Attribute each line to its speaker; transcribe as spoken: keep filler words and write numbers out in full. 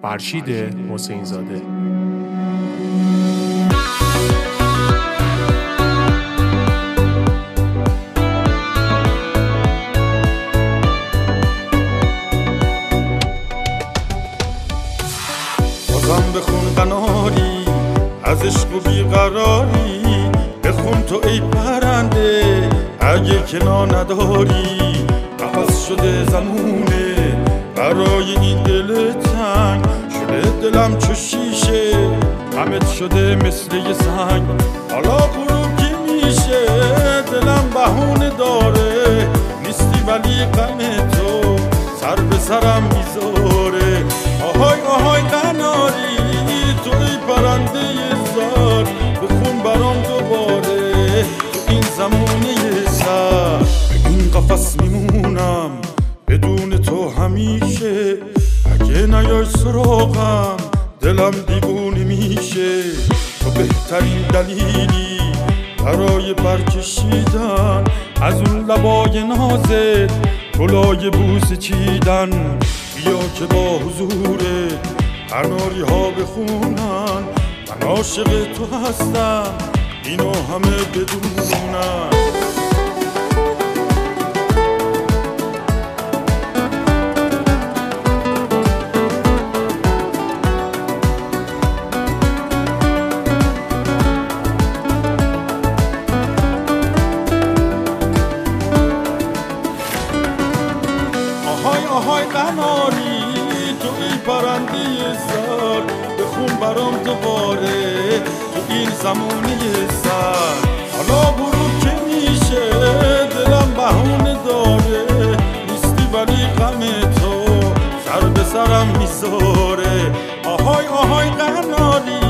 Speaker 1: فرشید حسین زاده.
Speaker 2: بازم بخون قناری از عشق و بیقراری، بخون تو ای پرنده اگه کنا نداری. قفس شده زمونه برای این دل تنگ، شده دلم چو شیشه غمت شده مثل یه سنگ. حالا غروب که میشه دلم بهونه داره، نیستی ولی غم تو سر به سرم میذاره. آهای آهای قناری تو ای پرنده زار، بخون برام دوباره تو این زمونه سر. این قفس میمونم بدون تو همیشه، اگه نیای سراغم دلم دیوونه میشه. تو بهترین دلیلی برای برکشیدن از اون لبای نازت گلای بوسه چیدن. بیا که با حضورت قناری ها بخونن، من عاشق تو هستم اینو همه بدونن. آهای آهای قناری تو ای پرنده زار، بخون برام دوباره تو این زمونه سر. حالا غروب که میشه دلم بهونه داره، نیستی ولی غم تو سر به سرم میذاره. آهای آهای قناری